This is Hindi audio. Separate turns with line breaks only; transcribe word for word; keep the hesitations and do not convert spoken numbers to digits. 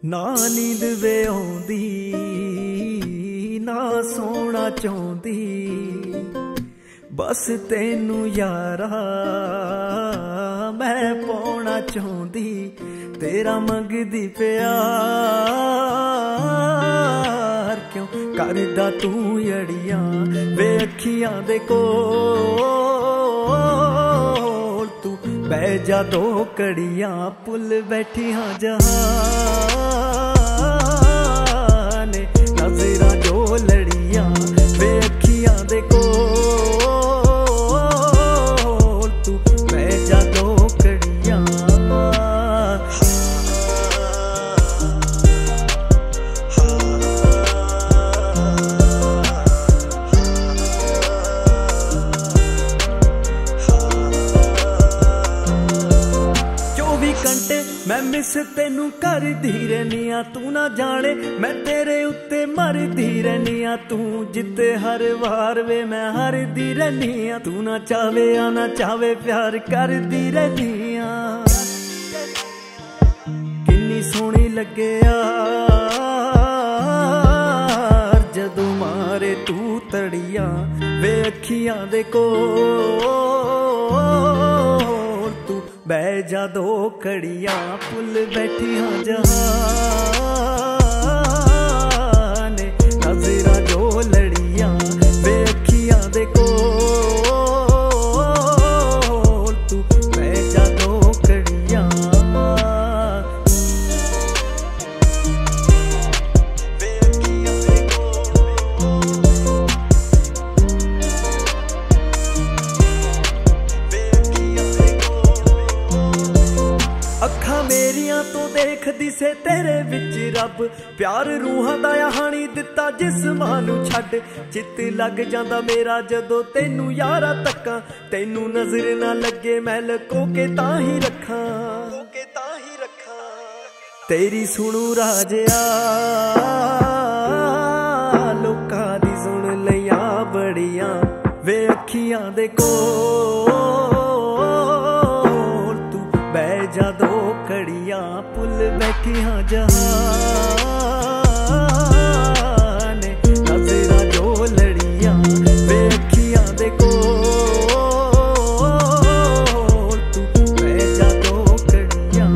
ना नींद वे आउंदी ना सोना चाहुंदी बस तेनू यारा मैं पाउणा चाहुंदी तेरा मंगदी प्यार क्यों करदा तू अड़ियां वे अखियां दे कोल तू बह जा दो कड़ियां पुल बैठियां जहां ने नजरां जो लड़ियां वे अखियां दे कोल तू बह जा दो कड़ियां। मैं मिस तेनू करदी रहनिया तू ना जाने मैं तेरे उत्ते मरदी रहनिया तू जिते हर वार वे मैं हारदी रहनिया तू ना चावे या ना चावे प्यार करदी रहनिया किन्नी सोहनी लगे यार जदों मारे तू तड़ियां वे अखियां दे कोल तू बह जा दो कड़ियां पुल बैठियां जहां ने नजरां जो लड़ियां वे अखियां दे कोल तू बह जा दो कड़ियां। अखां मेरियां तो देखदी से तेरे विच रब प्यार रूहां दा हाणी दिता जिस्मां नूं छड्ड चित लग जांदा मेरा जदों तेनू यारा तक्कां तेनू नजर ना लगे मैं लको के तां ही रखां तेरी सुनू राजिया लोकां दी सुन लिया बड़ियां वे अखियां दे कोल तू बह जा दो कड़ियां पुल बैठियां जहां ने नजरां जो लड़ियां वे अखियां दे कोल तू बह जा दो कड़ियां।